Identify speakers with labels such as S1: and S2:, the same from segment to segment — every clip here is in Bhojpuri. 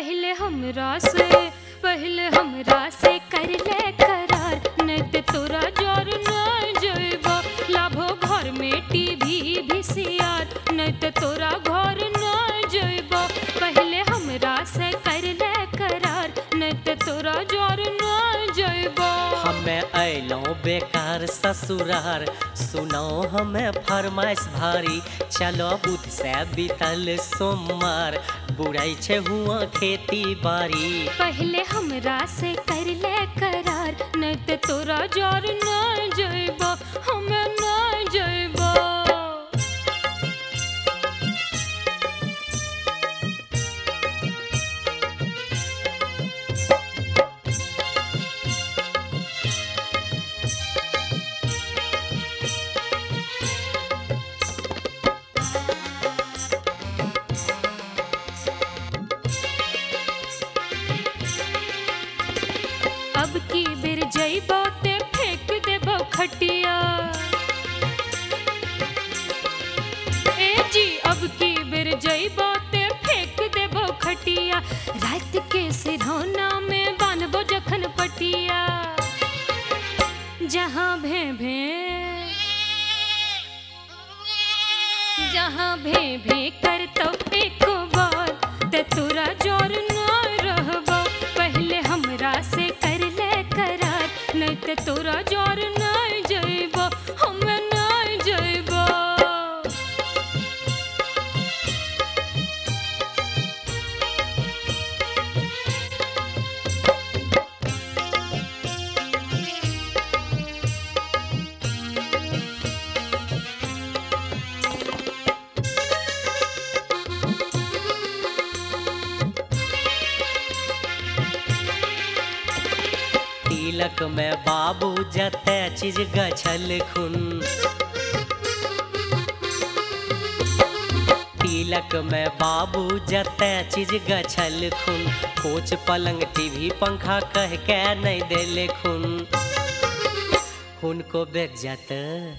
S1: हमरा से कर ले करार, नहीं तो तोरा जोर न जइबो। लाभो घर में टीवी वीसीआर, नहीं तो तोरा घर न जइबो। पहले हमरा से कर ले करार, नहीं तो तोरा जोर न जइबो।
S2: हमें अयलौं बेकार ससुरार, सुनो हमें फरमाइश भारी। चलो बुध से बीतल सोमवार, बुराई छे हुआ खेती बाड़ी।
S1: पहले हमरा से कर ले करार, नहीं तो तोरा जोर न जइबो, हमें न जइबो। अब की बेर जइबो ते फेंक देबो खटिया। ए जी अब की बेर जइबो ते फेंक देबो खटिया। रात के सिरहौना में बांधबो जखन पटिया। जहाँ भे भे करतो एको बार, ते तोरा जोर न रहबो। पहले हमरा से कर ले करार, नहीं तो तोरा जोर न जइबो, हमें न जइबो।
S2: तिलक में बाबू जते चीज गछल खून। तिलक में बाबू जते चीज गछल खून। कोच पलंग टीवी पंखा कह के नहीं देले खून। हुनको बेज्जत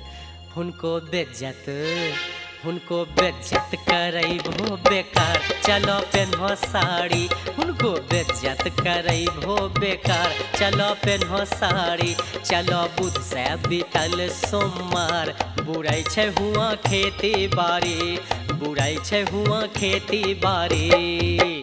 S2: हुनको बेज्जत करैबो बेकार। चलो पेन्हो साड़ी, हुनको बेज्जत करैबो बेकार। चलो पेन्हो साड़ी, चलो बुध से बीतल सोमवार। बुराई छे हुआ खेती बाड़ी, बुराई छे हुआ खेती बाड़ी।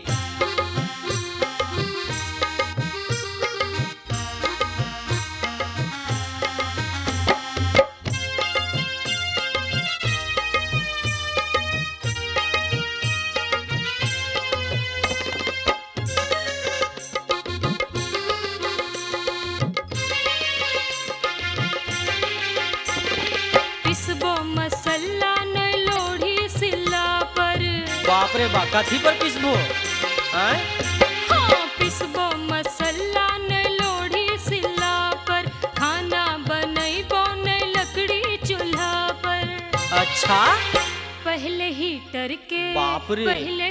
S1: पिसबो मसाला न लोढ़ी सिल्ला पर।
S2: बाप रे बाप, कथी पर पिसबो? आय
S1: हाँ पिसबो मसाला न लोढ़ी सिल्ला पर। खाना बनैबो न लकड़ी चूल्हा पर।
S2: अच्छा
S1: पहले हीटर के
S2: बाप रे।
S1: पहले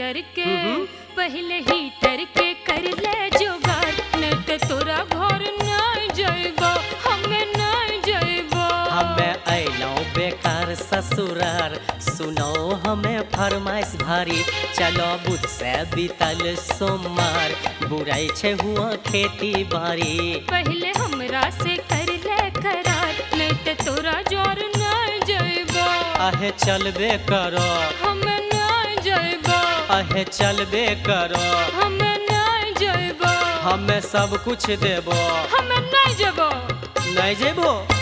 S1: हीटर के कर ले जुगाड़, नहीं तो तोरा घर न जइबो, हमें न जइबो।
S2: हमें अयलौं बेकार ससुरार, सुनो हमें फरमाइश भारी। चलो बुध से बीतल सोमवार, बुराई छे हुआ खेती बाड़ी।
S1: पहले हमरा से कर ले करार, नहीं तो तोरा जोर न जइबो।
S2: आहे चलबे करो,
S1: हमें न जइबो,
S2: आहे चलबे करो।
S1: हमें न जइबो,
S2: हमें सब कुछ देबो,
S1: हमें न जइबो।
S2: नहीं जेबो।